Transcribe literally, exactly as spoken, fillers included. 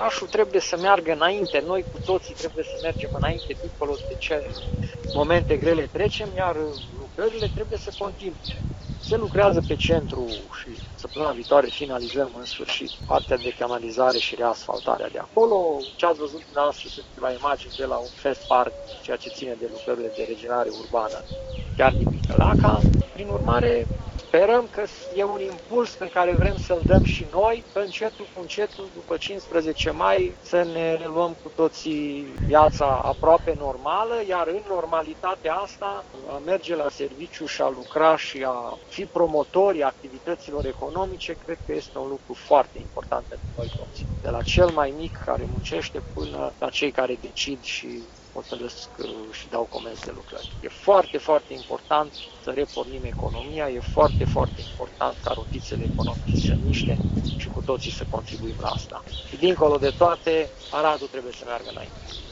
orașul trebuie să meargă înainte, noi cu toții trebuie să mergem înainte, dincolo de ce momente grele trecem, iar lucrările trebuie să continue. Se lucrează pe centru și săptămâna viitoare finalizăm în sfârșit partea de canalizare și reasfaltarea de acolo. Ce ați văzut dumneavoastră sunt la imagini de la un fest park, ceea ce ține de lucrările de regenerare urbană, chiar din Micălaca. Prin urmare, sperăm că e un impuls pe care vrem să-l dăm și noi, că încetul cu încetul, după cincisprezece mai, să ne reluăm cu toții viața aproape normală, iar în normalitatea asta, a merge la serviciu și a lucra și a fi promotorii activităților economice, cred că este un lucru foarte important pentru noi toți. De la cel mai mic care muncește până la cei care decid și hotărăsc și dau comenzi de lucrări. E foarte, foarte important să repornim economia, e foarte, foarte important ca rotițele economice să miște și cu toții să contribuim la asta. Și dincolo de toate, Aradul trebuie să meargă înainte.